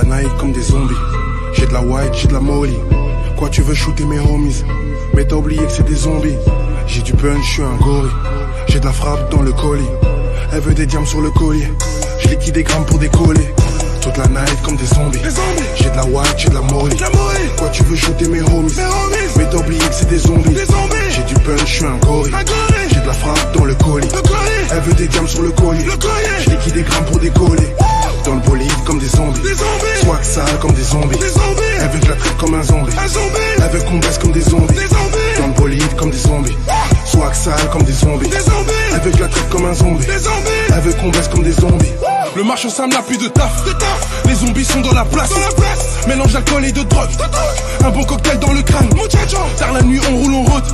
la night comme des zombies. J'ai de la white, j'ai de la molly. Quoi tu veux shooter mes homies? Mais t'as oublié que c'est des zombies. J'ai du punch, je suis un gorille. J'ai de la frappe dans le colis. Elle veut des diamants sur le collier. Je liquide des grammes pour décoller. Toute la night comme des zombies. J'ai de la white, j'ai de la molly. Quoi tu veux shooter mes homies? Mais t'as oublié que c'est des zombies. J'ai du punch, je suis un gorille. J'ai de la frappe dans le colis. Elle veut des diamants sur le collier. Je liquide des grammes pour décoller. Dans le bolide comme des zombies. Swag sale comme des zombies. Elle veut que je la traite comme un zombie. Elle veut qu'on baisse comme des zombies. Dans le bolide comme des zombies. Swag sale comme des zombies. Elle veut que je la traite comme un zombie. Elle veut qu'on baisse comme des zombies. Le marchand Sam n'a plus de taf. Les zombies sont dans la place. Mélange d'alcool et de drogue. Un bon cocktail dans le crâne. Tard la nuit on roule, on rote.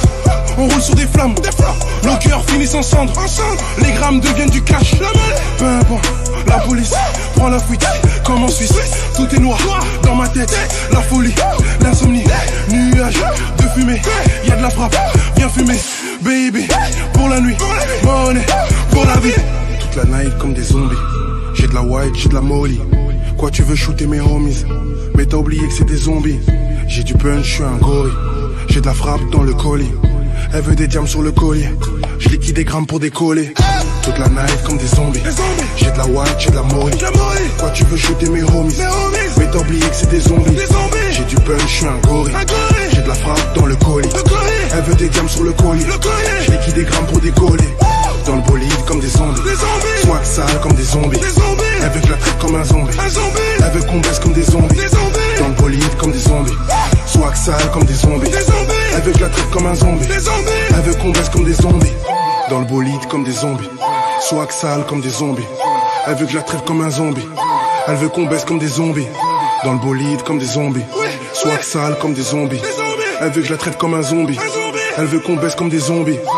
On roule sur des flammes. Nos cœurs finissent en cendres. Les grammes deviennent du cash. Peu importe, la police prend la fuite. Comme en Suisse, tout est noir dans ma tête. La folie, l'insomnie, nuage de fumée. Y'a de la frappe, viens fumer. Baby, pour la nuit, monnaie, pour la vie. Toute la night comme des zombies. J'ai de la white, j'ai de la molly. Quoi tu veux shooter mes homies? Mais t'as oublié que c'est des zombies. J'ai du punch, je suis un gorille. J'ai de la frappe dans le colis. Elle veut des diamants sur le collier. Je liquide des grammes pour décoller. Toute la night comme des zombies. J'ai de la white, j'ai de la molly. Quoi tu veux shooter mes homies? Mais t'as oublié que c'est des zombies. J'ai du punch, je suis un gorille. J'ai de la frappe dans le colis. Elle veut des diamants sur le collier. Je liquide des grammes pour décoller. Dans le bolide comme des zombies. Swag sale comme des zombies. Elle veut que je la traite comme un zombie. Elle veut qu'on baisse comme des zombies. Dans le bolide comme des zombies. Swag sale comme des zombies. Elle veut que je la traite comme un zombie. Elle veut qu'on baisse comme des zombies. Dans le bolide comme des zombies. Swag sale comme des zombies. Elle veut que je la traite comme un zombie. Elle veut qu'on baisse comme des zombies. Dans le bolide comme des zombies. Swag sale comme des zombies. Elle veut que je la traite comme un zombie. Elle veut qu'on baisse comme des zombies.